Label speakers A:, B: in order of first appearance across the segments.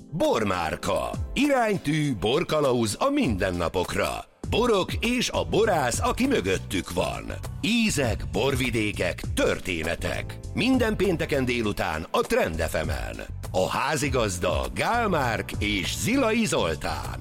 A: Bormárka. Iránytű, borkalauz a mindennapokra. Borok és a borász, aki mögöttük van. Ízek, borvidékek, történetek. Minden pénteken délután a Trend FM-en. A házigazda Gál Márk és Zilai Zoltán.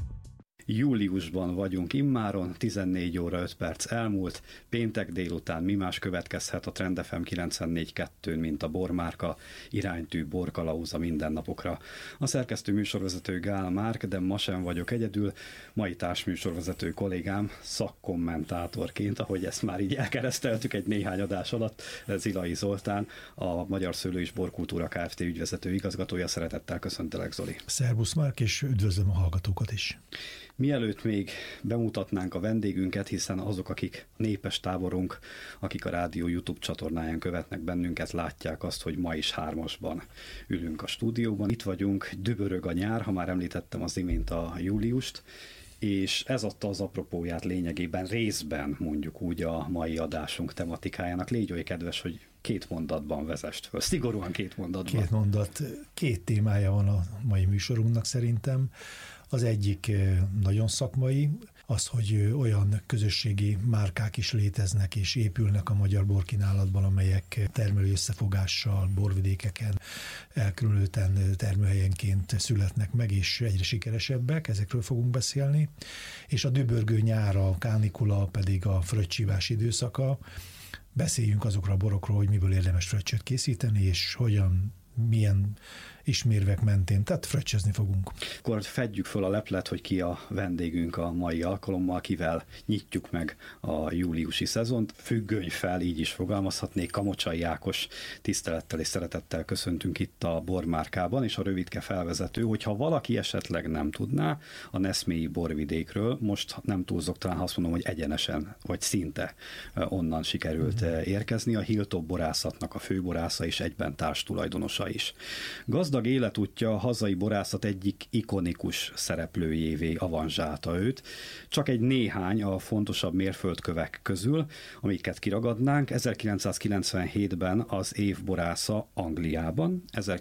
B: Júliusban vagyunk immáron, 14 óra 5 perc elmúlt, péntek délután mi más következhet a Trend FM 94.2-n, mint a Bormárka, iránytű, borkalauz a mindennapokra. A szerkesztő műsorvezető Gál Márk, de ma sem vagyok egyedül, mai társműsorvezető kollégám szakkommentátorként, ahogy ezt már így elkereszteltük egy néhány adás alatt, Zilai Zoltán, a Magyar Szőlő és Borkultúra Kft. Ügyvezető igazgatója. Szeretettel köszöntelek, Zoli.
C: Szervusz Márk, és üdvözlöm a hallgatókat is.
B: Mielőtt még bemutatnánk a vendégünket, hiszen azok, akik népes táborunk, akik a rádió YouTube csatornáján követnek bennünket, látják azt, hogy ma is hármasban ülünk a stúdióban. Itt vagyunk, dübörög a nyár, ha már említettem az imént a júliust, és ez adta az apropóját lényegében részben, mondjuk úgy, a mai adásunk tematikájának. Légy oly kedves, hogy 2 mondatban vezest föl. Szigorúan 2 mondatban.
C: 2 mondat. 2 témája van a mai műsorunknak szerintem. Az egyik nagyon szakmai, az, hogy olyan közösségi márkák is léteznek és épülnek a magyar borkínálatban, amelyek termelő összefogással, borvidékeken, elkülönülten termőhelyenként születnek meg, és egyre sikeresebbek, ezekről fogunk beszélni. És a dübörgő nyár, a kánikula pedig a fröccsívás időszaka. Beszéljünk azokról a borokról, hogy miből érdemes fröccsöt készíteni, és hogyan, milyen ismérvek mentén, tehát fröccsezni fogunk.
B: Akkor fedjük föl a leplet, hogy ki a vendégünk a mai alkalommal, kivel nyitjuk meg a júliusi szezont. Függöny fel, így is fogalmazhatnék, Kamocsai Ákos tisztelettel és szeretettel köszöntünk itt a Bormárkában, és a rövidke felvezető, hogyha valaki esetleg nem tudná a Neszmélyi borvidékről, most nem túlzok, talán azt mondom, hogy egyenesen, vagy szinte onnan sikerült érkezni, a Hilltop borászatnak a főborásza és egyben társtulajdonosa is. Gazdag életútja a hazai borászat egyik ikonikus szereplőjévé avanzsálta őt. Csak egy néhány a fontosabb mérföldkövek közül, amiket kiragadnánk. 1997-ben az év borásza Angliában,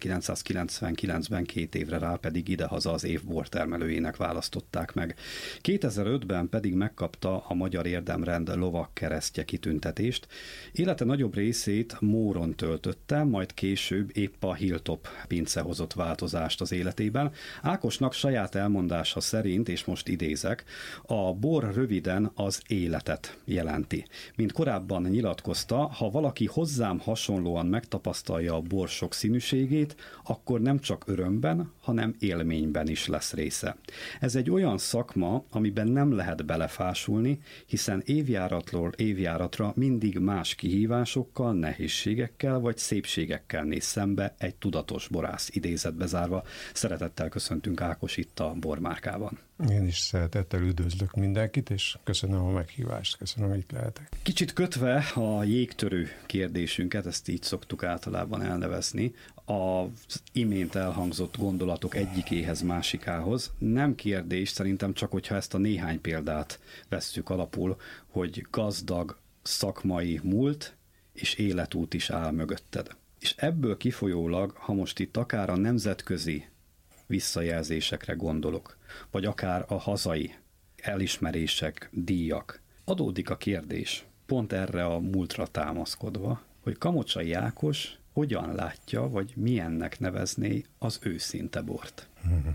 B: 1999-ben 2 évre rá pedig idehaza az év bortermelőjének választották meg. 2005-ben pedig megkapta a Magyar Érdemrend lovagkeresztje kitüntetést. Élete nagyobb részét Móron töltötte, majd később épp a Hilltop pince hozott változást az életében. Ákosnak saját elmondása szerint, és most idézek, a bor röviden az életet jelenti. Mint korábban nyilatkozta, ha valaki hozzám hasonlóan megtapasztalja a bor sokszínűségét, akkor nem csak örömben, hanem élményben is lesz része. Ez egy olyan szakma, amiben nem lehet belefásulni, hiszen évjáratról évjáratra mindig más kihívásokkal, nehézségekkel vagy szépségekkel néz szembe egy tudatos borász, idézetbe zárva. Szeretettel köszöntünk, Ákos, itt a Bormárkában.
D: Én is szeretettel üdvözlök mindenkit, és köszönöm a meghívást, köszönöm, hogy itt lehetek.
B: Kicsit kötve a jégtörő kérdésünket, ezt így szoktuk általában elnevezni, az imént elhangzott gondolatok egyikéhez másikához. Nem kérdés, szerintem csak, hogyha ezt a néhány példát vesszük alapul, hogy gazdag szakmai múlt és életút is áll mögötted. És ebből kifolyólag, ha most itt akár a nemzetközi visszajelzésekre gondolok, vagy akár a hazai elismerések, díjak, adódik a kérdés, pont erre a múltra támaszkodva, hogy Kamocsai Ákos hogyan látja, vagy milyennek nevezné az őszinte bort.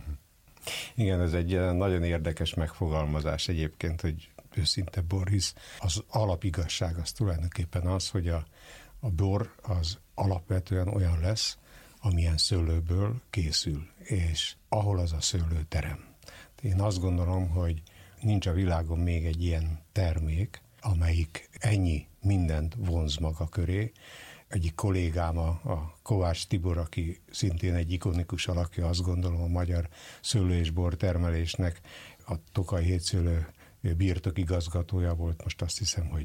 D: Igen, ez egy nagyon érdekes megfogalmazás egyébként, hogy őszinte bor, hisz az alapigazság az tulajdonképpen az, hogy a bor az alapvetően olyan lesz, amilyen szőlőből készül, és ahol az a szőlő terem. Én azt gondolom, hogy nincs a világon még egy ilyen termék, amelyik ennyi mindent vonz maga köré. Egyik kollégám, a Kovács Tibor, aki szintén egy ikonikus alakja, azt gondolom, a magyar szőlő- és bortermelésnek, a Tokaj Hétszőlő birtokigazgatója volt, most azt hiszem, hogy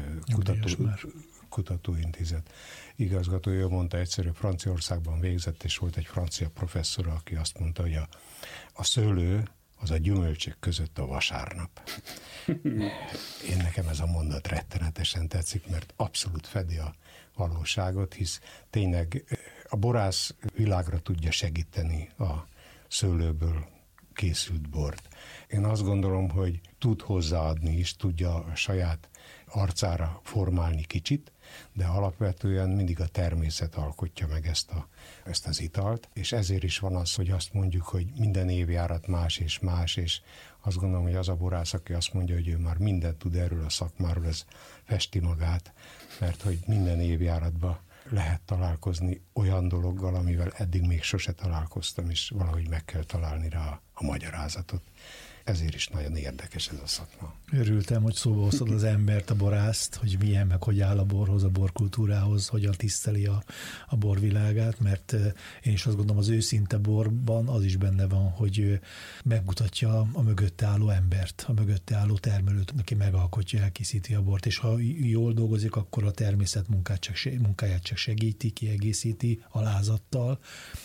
D: kutatóintézet igazgatója, mondta egyszer, Franciaországban végzett, és volt egy francia professzor, aki azt mondta, hogy a szőlő az a gyümölcsök között a vasárnap. Én nekem ez a mondat rettenetesen tetszik, mert abszolút fedi a valóságot, hisz tényleg a borász világra tudja segíteni a szőlőből készült bort. Én azt gondolom, hogy tud hozzáadni is, tudja a saját arcára formálni kicsit, de alapvetően mindig a természet alkotja meg ezt az italt, és ezért is van az, hogy azt mondjuk, hogy minden évjárat más, és azt gondolom, hogy az a borász, aki azt mondja, hogy ő már mindent tud erről a szakmáról, ez festi magát, mert hogy minden évjáratban lehet találkozni olyan dologgal, amivel eddig még sose találkoztam, és valahogy meg kell találni rá a magyarázatot. Ezért is nagyon érdekes ez a szakma.
C: Örültem, hogy szóba hoztad az embert, a borászt, hogy milyen, meg hogy áll a borhoz, a borkultúrához, hogyan tiszteli a borvilágát, mert én is azt gondolom, az őszinte borban az is benne van, hogy megmutatja a mögötte álló embert, a mögötte álló termelőt, aki megalkotja, elkészíti a bort, és ha jól dolgozik, akkor a természet munkáját csak segíti, kiegészíti alázattal,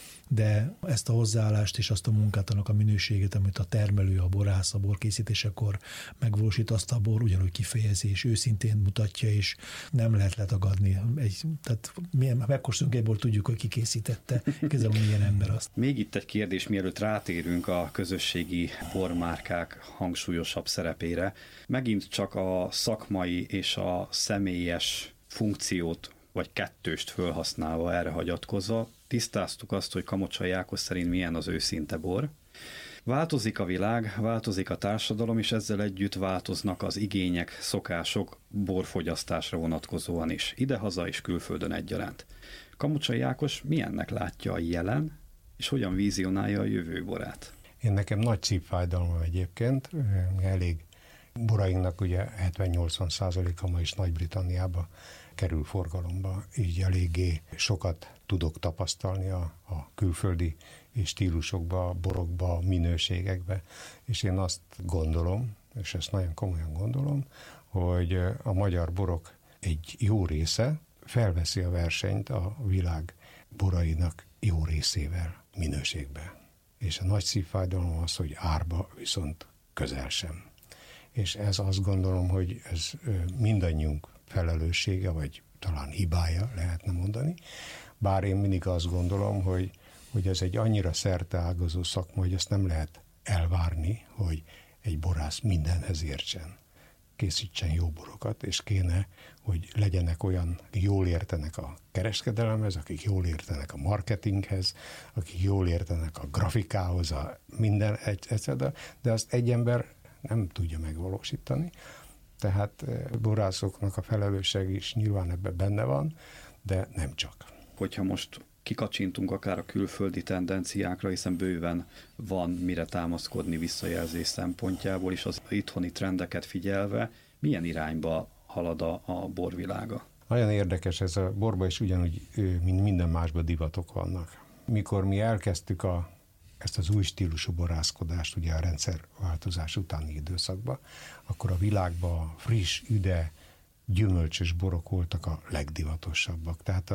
C: de ezt a hozzáállást és azt a munkát, annak a minőséget, amit a termelő, a borász, a borkészítésekor megvalósít, azt a bor ugyanúgy kifejezi, és őszintén mutatja, és nem lehet letagadni. Tehát megkóstolunk egy bort, tudjuk, hogy ki készítette, kezdem, milyen ember azt.
B: Még itt egy kérdés, mielőtt rátérünk a közösségi bormárkák hangsúlyosabb szerepére. Megint csak a szakmai és a személyes funkciót vagy kettőst fölhasználva, erre hagyatkozva, tisztáztuk azt, hogy Kamocsai Ákos szerint milyen az őszinte bor. Változik a világ, változik a társadalom, és ezzel együtt változnak az igények, szokások borfogyasztásra vonatkozóan is, idehaza és külföldön egyaránt. Kamocsai Ákos milyennek látja a jelen, és hogyan vízionálja a jövő borát?
D: Én nekem nagy szívfájdalmam egyébként, elég borainknak ugye 70-80%-a ma is Nagy-Britanniába kerül forgalomba, így eléggé sokat tudok tapasztalni a külföldi stílusokba, borokba, minőségekbe, és én azt gondolom, és ezt nagyon komolyan gondolom, hogy a magyar borok egy jó része felveszi a versenyt a világ borainak jó részével minőségbe. És a nagy szívfájdalom az, hogy árba viszont közel sem. És ez azt gondolom, hogy ez mindannyiunk felelőssége, vagy talán hibája lehetne mondani, bár én mindig azt gondolom, hogy ez egy annyira szerteágazó szakma, hogy ezt nem lehet elvárni, hogy egy borász mindenhez értsen. Készítsen jó borokat, és kéne, hogy legyenek olyan, akik jól értenek a kereskedelemhez, akik jól értenek a marketinghez, akik jól értenek a grafikához, a minden egyszerűen, de azt egy ember nem tudja megvalósítani. Tehát borászoknak a felelősség is nyilván ebben benne van, de nem csak.
B: Hogyha most kikacsintunk akár a külföldi tendenciákra, hiszen bőven van mire támaszkodni visszajelzés szempontjából, és az itthoni trendeket figyelve, milyen irányba halad a borvilága?
D: Nagyon érdekes, ez a borban is ugyanúgy, mint minden másban divatok vannak. Mikor mi elkezdtük ezt az új stílusú borászkodást, ugye a rendszerváltozás utáni időszakban, akkor a világban friss, üde, gyümölcsös borok voltak a legdivatosabb. Tehát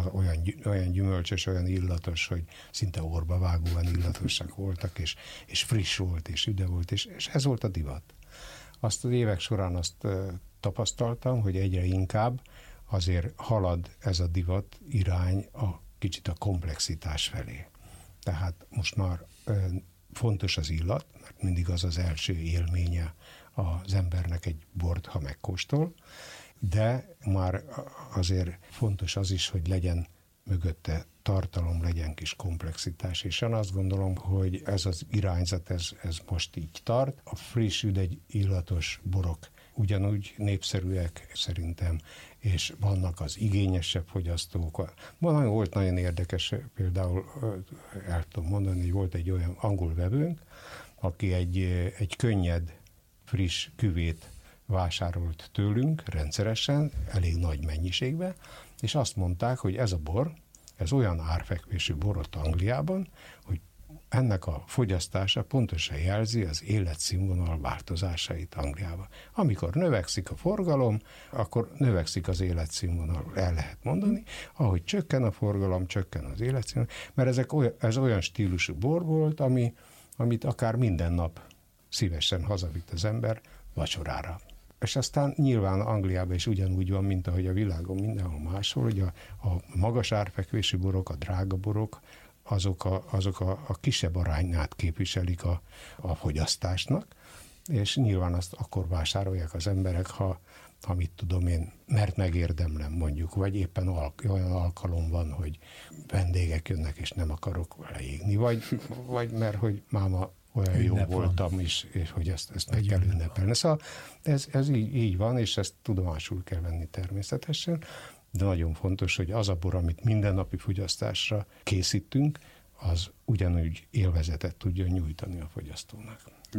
D: olyan gyümölcsös, olyan illatos, hogy szinte orbavágóan illatosak voltak, és friss volt, és üde volt, és ez volt a divat. Azt az évek során azt tapasztaltam, hogy egyre inkább azért halad ez a divat irány kicsit a komplexitás felé. Tehát most már fontos az illat, mert mindig az az első élménye az embernek egy bort, ha megkóstol, de már azért fontos az is, hogy legyen mögötte tartalom, legyen kis komplexitás, és én azt gondolom, hogy ez az irányzat, ez most így tart. A friss, üde, illatos borok ugyanúgy népszerűek szerintem, és vannak az igényesebb fogyasztók. Volt nagyon érdekes, például el tudom mondani, hogy volt egy olyan angol vevőnk, aki egy könnyed, friss küvét vásárolt tőlünk rendszeresen, elég nagy mennyiségben, és azt mondták, hogy ez a bor, ez olyan árfekvésű bor ott Angliában, hogy ennek a fogyasztása pontosan jelzi az életszínvonal változásait Angliában. Amikor növekszik a forgalom, akkor növekszik az életszínvonal, el lehet mondani. Ahogy csökken a forgalom, csökken az életszínvonal, mert ez olyan stílusú bor volt, amit akár minden nap szívesen hazavitt az ember vacsorára. És aztán nyilván Angliában is ugyanúgy van, mint ahogy a világon mindenhol máshol, hogy a magas árfekvésű borok, a drága borok azok a kisebb arányát képviselik a fogyasztásnak, és nyilván azt akkor vásárolják az emberek, ha mit tudom én, mert megérdemlem mondjuk, vagy éppen olyan alkalom van, hogy vendégek jönnek, és nem akarok vele égni, vagy mert hogy máma olyan jó voltam, és hogy ezt meg kell ünnepelni. Szóval ez így van, és ezt tudomásul kell venni természetesen, de nagyon fontos, hogy az a bor, amit mindennapi fogyasztásra készítünk, az ugyanúgy élvezetet tudjon nyújtani a fogyasztónak.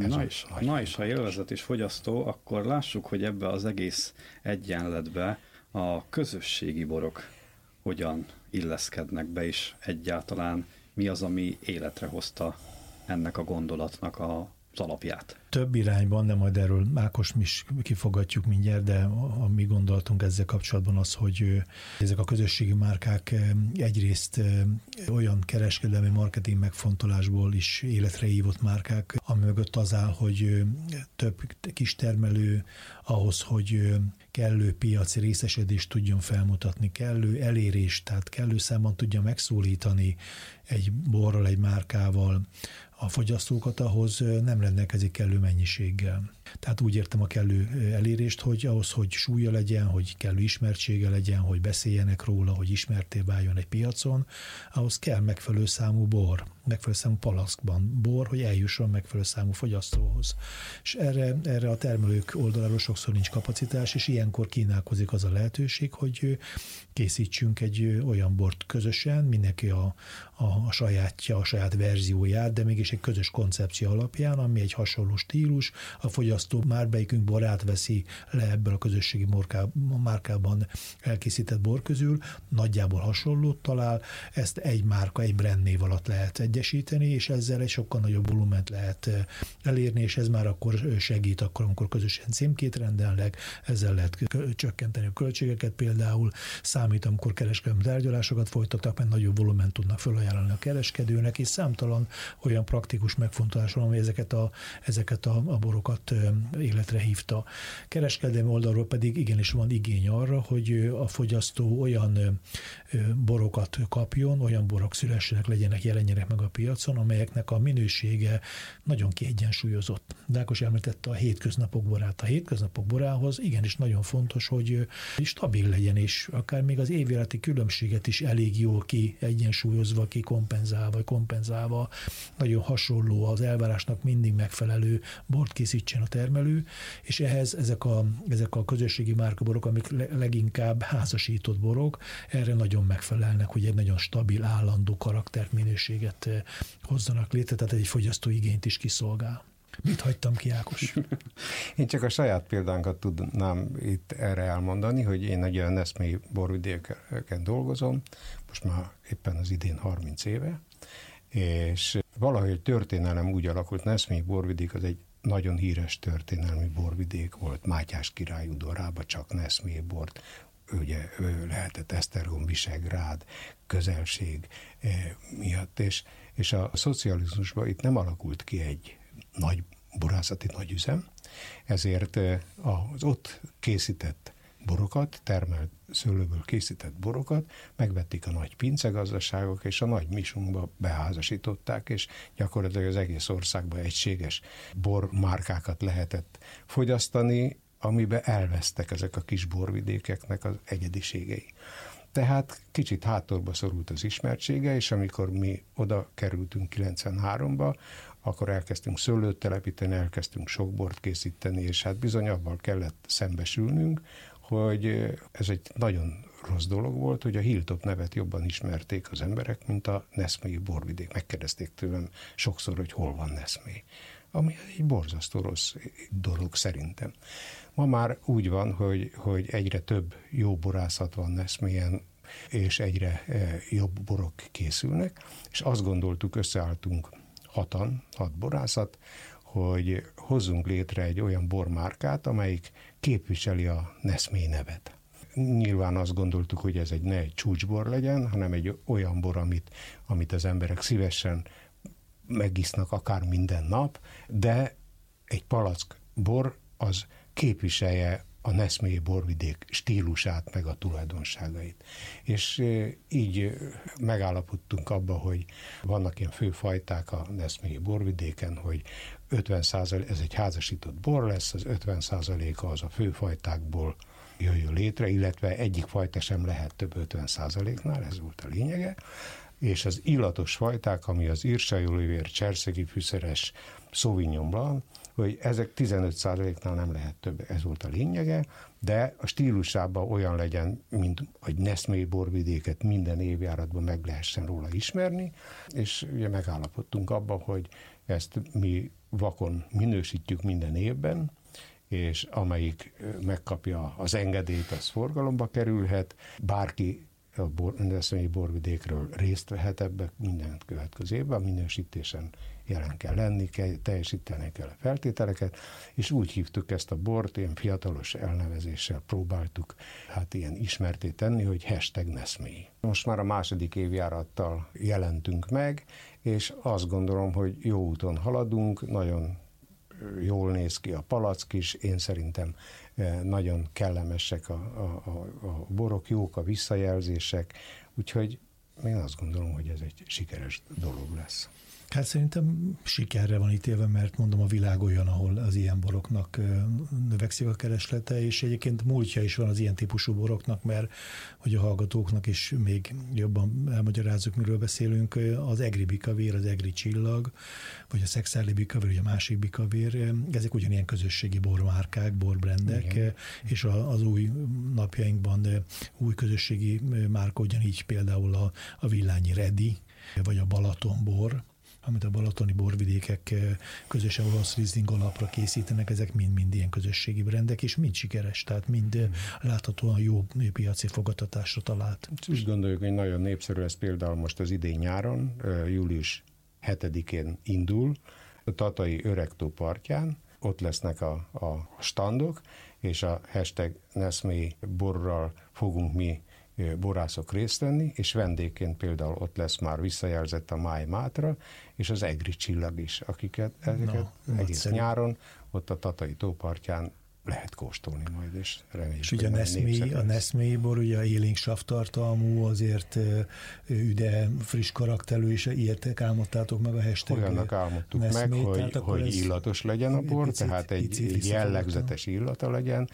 B: Na és ha élvezet és fogyasztó, akkor lássuk, hogy ebbe az egész egyenletbe a közösségi borok hogyan illeszkednek be, és egyáltalán mi az, ami életre hozta ennek a gondolatnak az alapját.
C: Több irányban, de majd erről Ákos is kifogatjuk mindjárt, de a mi gondolatunk ezzel kapcsolatban az, hogy ezek a közösségi márkák egyrészt olyan kereskedelmi marketing megfontolásból is életre hívott márkák, ami mögött az áll, hogy több kis termelő ahhoz, hogy kellő piaci részesedést tudjon felmutatni, kellő elérést, tehát kellő számban tudja megszólítani egy borral, egy márkával a fogyasztókat, ahhoz nem rendelkezik kellő mennyiséggel. Tehát úgy értem a kellő elérést, hogy ahhoz, hogy súlya legyen, hogy kellő ismertsége legyen, hogy beszéljenek róla, hogy ismertté váljon egy piacon, ahhoz kell megfelelő számú bor, megfelelő számú palackban bor, hogy eljusson megfelelő számú fogyasztóhoz. És erre a termelők oldaláról sokszor nincs kapacitás, és ilyenkor kínálkozik az a lehetőség, hogy készítsünk egy olyan bort közösen, mindenki a sajátja, a saját verzióját, de mégis egy közös koncepció alapján, ami egy hasonló stílus, a fogyasztó már melyikünk borát veszi le ebből a közösségi márkában elkészített bor közül, nagyjából hasonlót talál, ezt egy márka, egy brandnév alatt lehet egyesíteni, és ezzel egy sokkal nagyobb volument lehet elérni, és ez már akkor segít, amikor közösen címkét rendelnek, ezzel lehet csökkenteni a költségeket például, számít, amikor kereskedelmi tárgyalásokat folytatnak, mert nagyobb volument tudnak felajánlani a kereskedőnek, és számtalan olyan praktikus megfontolás van, ami ezeket a borokat életre hívta. Kereskedelmi oldalról pedig igenis van igény arra, hogy a fogyasztó olyan borokat kapjon, olyan borok szülessenek, jelenjenek meg a piacon, amelyeknek a minősége nagyon kiegyensúlyozott. Ákos említette a hétköznapok borát. A hétköznapok borához igenis nagyon fontos, hogy stabil legyen, és akár még az évéleti különbséget is elég jól kiegyensúlyozva, kompenzálva, nagyon hasonló az elvárásnak mindig megfelelő bort készítsen a termelő, és ehhez ezek a közösségi márkaborok, amik leginkább házasított borok, erre nagyon megfelelnek, hogy egy nagyon stabil, állandó karaktert, minőséget hozzanak létre, tehát egy fogyasztói igényt is kiszolgál. Mit hagytam ki, Ákos?
D: Én csak a saját példánkat tudnám itt erre elmondani, hogy én egy olyan eszmei borvidéken dolgozom, most már éppen az idén 30 éve, és valahogy történelem úgy alakult, Neszmélyi borvidék az egy nagyon híres történelmi borvidék volt, Mátyás király udvarába csak Neszmélyi bort, ugye lehetett Esztergom, Visegrád, közelség miatt, és a szocializmusban itt nem alakult ki egy nagy borászati nagyüzem, ezért az ott készített borokat, termelt szőlőből készített borokat megvették a nagy pincegazdaságok, és a nagy misunkba beházasították, és gyakorlatilag az egész országban egységes bormárkákat lehetett fogyasztani, amiben elvesztek ezek a kis borvidékeknek az egyediségei. Tehát kicsit hátorba szorult az ismertsége, és amikor mi oda kerültünk 93-ba, akkor elkezdtünk szőlőt telepíteni, elkezdtünk sok bort készíteni, és hát bizony abban kellett szembesülnünk, hogy ez egy nagyon rossz dolog volt, hogy a Hilltop nevet jobban ismerték az emberek, mint a Neszmélyi borvidék. Megkérdezték tőlem sokszor, hogy hol van Neszmély. Ami egy borzasztó rossz dolog szerintem. Ma már úgy van, hogy egyre több jó borászat van Neszmélyen, és egyre jobb borok készülnek, és azt gondoltuk, összeálltunk 6 borászat, hogy hozzunk létre egy olyan bormárkát, amelyik képviseli a Neszmély nevet. Nyilván azt gondoltuk, hogy ez ne egy csúcsbor legyen, hanem egy olyan bor, amit az emberek szívesen megisznak akár minden nap, de egy palack bor az képviselje a neszmélyi borvidék stílusát, meg a tulajdonságait. És így megállapodtunk abba, hogy vannak ilyen főfajták a neszmélyi borvidéken, hogy 50%, ez egy házasított bor lesz, az 50%-a az a főfajtákból jöjjön létre, illetve egyik fajta sem lehet több 50%-nál, ez volt a lényege, és az illatos fajták, ami az írsai olivér, cserszegi fűszeres, Sauvignon Blanc, hogy ezek 15%-nál nem lehet több, ez volt a lényege, de a stílusában olyan legyen, mint egy neszmélyi borvidéket minden évjáratban meg lehessen róla ismerni, és ugye megállapodtunk abban, hogy ezt mi vakon minősítjük minden évben, és amelyik megkapja az engedélyt, az forgalomba kerülhet, bárki a neszmélyi borvidékről részt vehet ebbe minden következő évben, a minősítésen jelen kell lenni, teljesíteni kell a feltételeket, és úgy hívtuk ezt a bort, ilyen fiatalos elnevezéssel próbáltuk ilyen ismerté tenni, hogy #neszmélyi. Most már a második évjárattal jelentünk meg, és azt gondolom, hogy jó úton haladunk, nagyon jól néz ki a palack is, én szerintem nagyon kellemesek a borok, jók a visszajelzések, úgyhogy én azt gondolom, hogy ez egy sikeres dolog lesz.
C: Hát szerintem sikerre van ítélve, mert mondom, a világ olyan, ahol az ilyen boroknak növekszik a kereslete, és egyébként múltja is van az ilyen típusú boroknak, mert hogy a hallgatóknak is még jobban elmagyarázzuk, miről beszélünk, az egri bikavér, az egri csillag, vagy a szexáli bikavér, vagy a másik bikavér, ezek ugyanilyen közösségi bormárkák, borbrendek, igen. És az új napjainkban új közösségi márka ugyanígy például a Villányi Redi, vagy a Balaton bor, amit a balatoni borvidékek közösen olasz Riesling alapra készítenek, ezek mind ilyen közösségi brendek, és mind sikeres, tehát mind láthatóan jó piaci fogadtatásra talált.
D: Úgy gondoljuk, hogy nagyon népszerű ez például most az idén nyáron, július 7-én indul, a Tatai Öregtó partján, ott lesznek a standok, és a #neszmélyi borral fogunk mi borászok részt venni, és vendégként például ott lesz már visszajelzett a Máj Mátra, és az egri csillag is, akiket egész nyáron ott a Tatai tópartján lehet kóstolni majd, és reméljük.
C: És ugye a neszmélyi bor, ugye élénk savtartalmú, azért üde, friss karakterű, és ilyet álmodtátok meg a #.
D: Olyannak álmodtuk meg, hogy illatos legyen a bor, tehát egy jellegzetes illata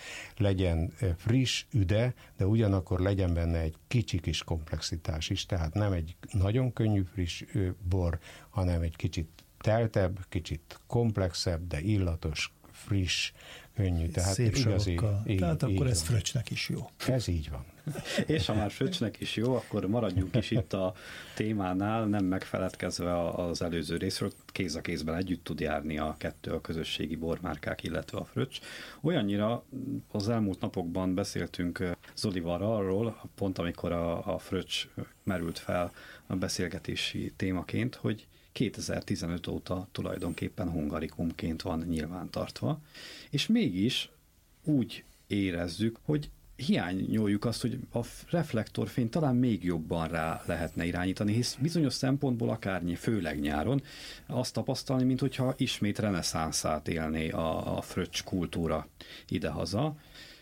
D: legyen friss, üde, de ugyanakkor legyen benne egy kicsi kis komplexitás is, tehát nem egy nagyon könnyű friss bor, hanem egy kicsit teltebb, kicsit komplexebb, de illatos, friss, könnyű, tehát
C: szép
D: igazi.
C: Tehát akkor ez Fröccsnek is jó.
D: Ez így van.
B: És ha már Fröccsnek is jó, akkor maradjunk is itt a témánál, nem megfeledkezve az előző részről, kéz a kézben együtt tud járni a kettő, a közösségi bormárkák, illetve a Fröccs. Olyannyira az elmúlt napokban beszéltünk Zolival arról, pont amikor a Fröccs merült fel a beszélgetési témaként, hogy 2015 óta tulajdonképpen hungarikumként van nyilvántartva, és mégis úgy érezzük, hogy hiányoljuk azt, hogy a reflektorfényt talán még jobban rá lehetne irányítani, hisz bizonyos szempontból akár főleg nyáron azt tapasztalni, minthogyha ismét reneszánszát élné a Fröccs kultúra idehaza,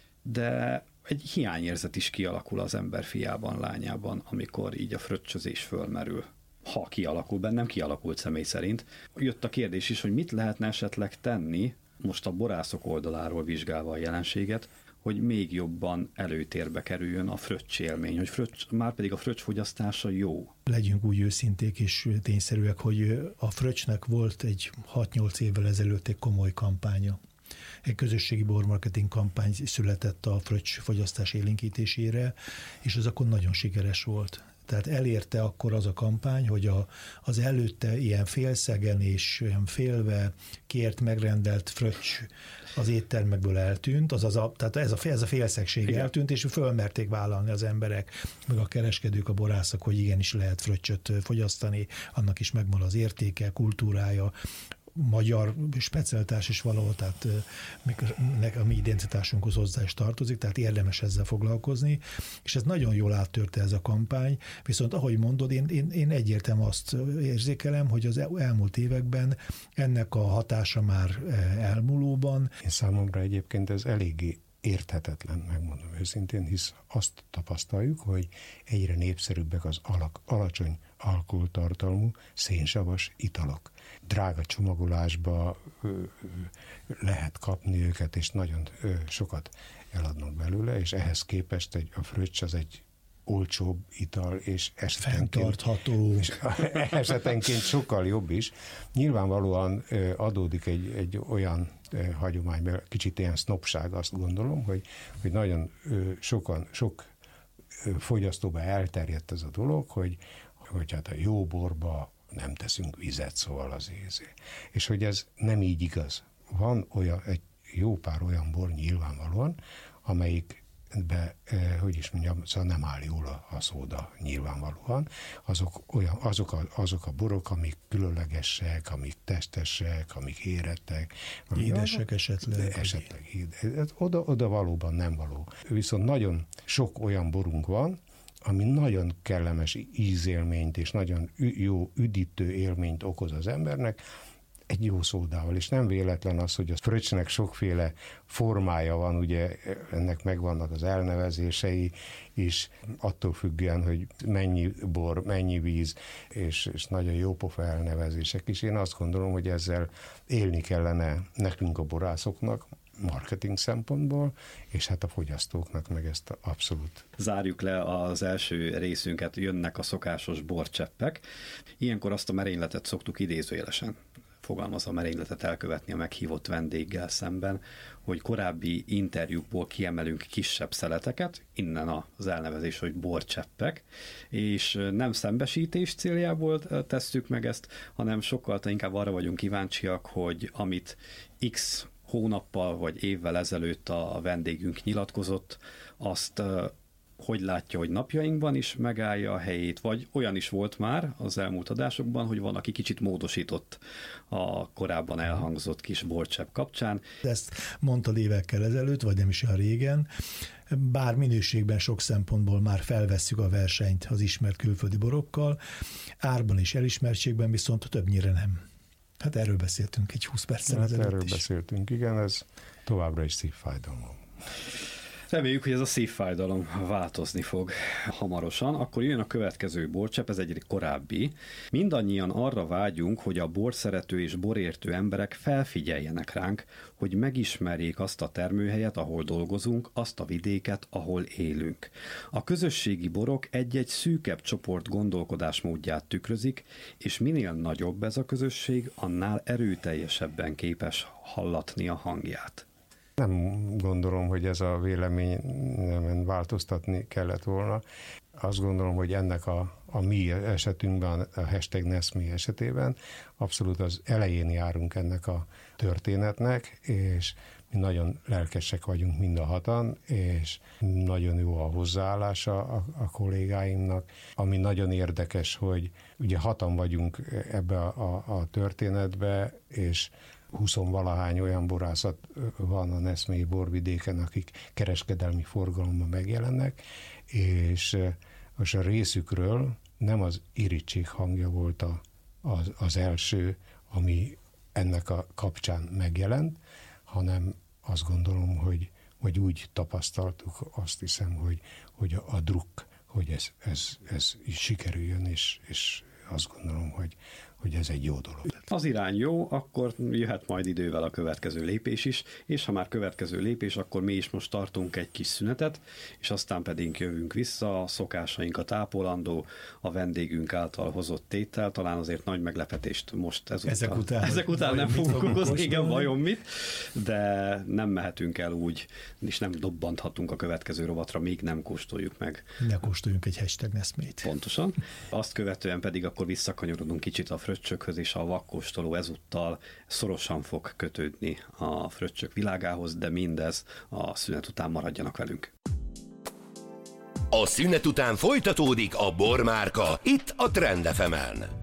B: de egy hiányérzet is kialakul az ember fiában, lányában, amikor így a fröccsözés fölmerül. Ha kialakul, bennem kialakult személy szerint. Jött a kérdés is, hogy mit lehetne esetleg tenni, most a borászok oldaláról vizsgálva a jelenséget, hogy még jobban előtérbe kerüljön a fröccs élmény, hogy már pedig a fröccs fogyasztása jó.
C: Legyünk úgy őszinték és tényszerűek, hogy a Fröccsnek volt egy 6-8 évvel ezelőtt egy komoly kampánya. Egy közösségi bormarketing kampány született a fröccs fogyasztás élénkítésére, és ez akkor nagyon sikeres volt. Tehát elérte akkor az a kampány, hogy az előtte ilyen félszegen és ilyen félve kért, megrendelt fröccs az éttermekből eltűnt, tehát ez a félszegség eltűnt, és fölmerték vállalni az emberek, meg a kereskedők, a borászok, hogy igenis lehet fröccsöt fogyasztani, annak is megvan az értéke, kultúrája, magyar specialitás is valahol, tehát a mi identitásunkhoz hozzá is tartozik, tehát érdemes ezzel foglalkozni, és ez nagyon jól áttörte ez a kampány, viszont ahogy mondod, én egyértelműen azt érzékelem, hogy az elmúlt években ennek a hatása már elmúlóban.
D: Én számomra egyébként ez eléggé érthetetlen, megmondom őszintén, hisz azt tapasztaljuk, hogy egyre népszerűbbek az alacsony alkoholtartalmú, szénsavas italok. Drága csomagolásba lehet kapni őket, és nagyon sokat eladnak belőle, és ehhez képest a fröccs az egy olcsóbb ital, és esetenként sokkal jobb is. Nyilvánvalóan adódik egy olyan hagyomány, mert kicsit ilyen sznobság, azt gondolom, hogy nagyon sok fogyasztóban elterjedt ez a dolog, hogy hát a jó borba nem teszünk vizet, szóval az ízé. És hogy ez nem így igaz. Van egy jó pár olyan bor nyilvánvalóan, amelyikbe, szóval nem áll jól a szóda nyilvánvalóan. Azok a borok, amik különlegesek, amik testesek, amik érettek.
C: Édesek esetleg.
D: Oda valóban nem való. Viszont nagyon sok olyan borunk van, ami nagyon kellemes ízélményt és nagyon jó üdítő élményt okoz az embernek, egy jó szódával, és nem véletlen az, hogy a fröccsnek sokféle formája van, ugye ennek megvannak az elnevezései is, attól függően, hogy mennyi bor, mennyi víz, és nagyon jó pofa elnevezések is. Én azt gondolom, hogy ezzel élni kellene nekünk a borászoknak, marketing szempontból, és hát a fogyasztóknak meg ezt abszolút.
B: Zárjuk le az első részünket, jönnek a szokásos borcseppek. Ilyenkor azt a merényletet szoktuk idézőjelesen, fogalmazva merényletet elkövetni a meghívott vendéggel szemben, hogy korábbi interjúkból kiemelünk kisebb szeleteket, innen az elnevezés, hogy borcseppek, és nem szembesítés céljából tesszük meg ezt, hanem sokkal inkább arra vagyunk kíváncsiak, hogy amit X hónappal vagy évvel ezelőtt a vendégünk nyilatkozott, azt hogy látja, hogy napjainkban is megállja a helyét, vagy olyan is volt már az elmúlt adásokban, hogy van, aki kicsit módosított a korábban elhangzott kis borcsepp kapcsán.
C: Ezt mondtad évekkel ezelőtt, vagy nem is olyan régen, bár minőségben sok szempontból már felvesszük a versenyt az ismert külföldi borokkal, árban és elismertségben viszont többnyire nem. Hát erről beszéltünk egy 20 perccel ezelőtt
D: erről beszéltünk, igen, ez továbbra is szívfájdalom.
B: Reméljük, hogy ez a szívfájdalom változni fog hamarosan. Akkor jön a következő borcsepp, ez egy korábbi. Mindannyian arra vágyunk, hogy a borszerető és borértő emberek felfigyeljenek ránk, hogy megismerjék azt a termőhelyet, ahol dolgozunk, azt a vidéket, ahol élünk. A közösségi borok egy-egy szűkebb csoport gondolkodásmódját tükrözik, és minél nagyobb ez a közösség, annál erőteljesebben képes hallatni a hangját.
D: Nem gondolom, hogy ez a véleményemen változtatni kellett volna. Azt gondolom, hogy ennek a mi esetünkben, a #NeszMi esetében abszolút az elején járunk ennek a történetnek, és mi nagyon lelkesek vagyunk mind a hatan, és nagyon jó a hozzáállása a kollégáimnak. Ami nagyon érdekes, hogy ugye 6-an vagyunk ebbe a történetbe, és 20-valahány olyan borászat van a NeszMi borvidéken, akik kereskedelmi forgalomban megjelennek, és a részükről nem az irítség hangja volt az első, ami ennek a kapcsán megjelent, hanem azt gondolom, hogy úgy tapasztaltuk, azt hiszem, hogy a drukk, hogy ez sikerüljön, és azt gondolom, hogy ez egy jó dolog.
B: Az irány jó, akkor jöhet majd idővel a következő lépés is, és ha már következő lépés, akkor mi is most tartunk egy kis szünetet, és aztán pedig jövünk vissza, a szokásainkat ápolandó, a vendégünk által hozott tétel, talán azért nagy meglepetést most ezek után nem fogunk okozni, igen, vajon mit, de nem mehetünk el úgy, és nem dobbanthatunk a következő rovatra, még nem kóstoljuk meg.
C: Ne kóstoljunk egy #NeszMét.
B: Pontosan. Azt követően pedig akkor visszakanyarodunk kicsit a fröccsökhöz, és a vakkóstoló ezúttal szorosan fog kötődni a fröccsök világához, de mindez a szünet után, maradjanak velünk.
A: A szünet után folytatódik a Bormárka, itt a Trend FM-en.